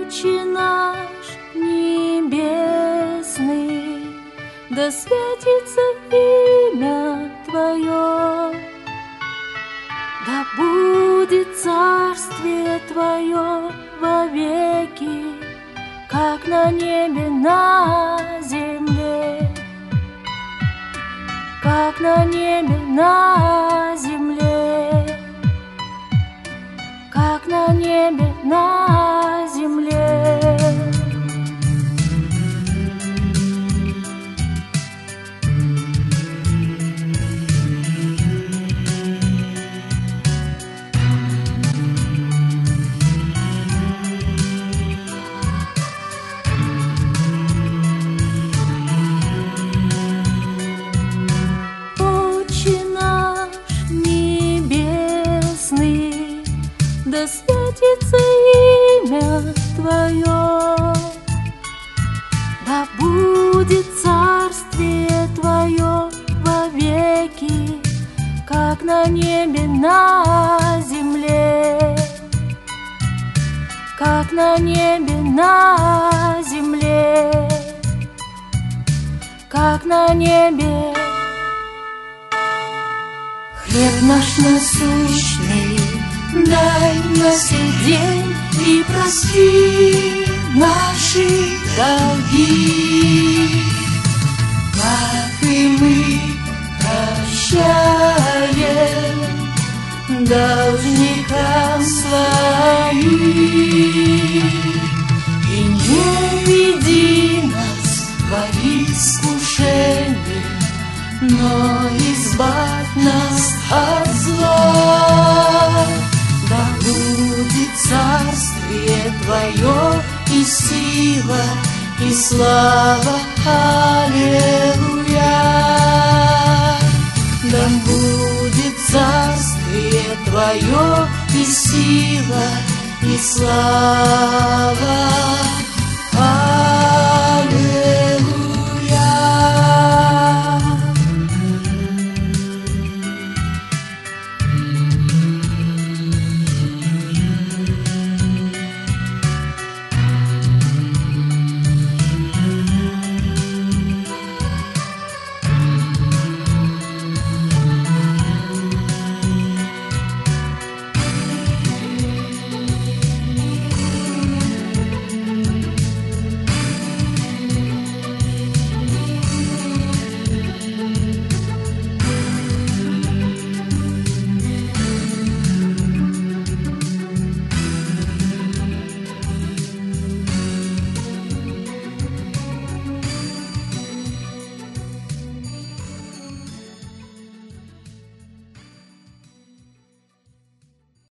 Отче наш небесный, да светится имя Твое, да будет царствие Твое вовеки, как на небе, на земле, как на небе, на земле, как на небе, на земле. Да светится имя Твое, да будет царствие Твое вовеки, как на небе, на земле, как на небе, на земле, как на небе. Хлеб наш насущный дай на сей день и прости наши долги, как и мы прощаем должникам своим. И не веди нас во искушение, но избавь нас от зла. Да будет царствие Твое и сила, и слава, аллилуйя. Да будет царствие Твое и сила, и слава.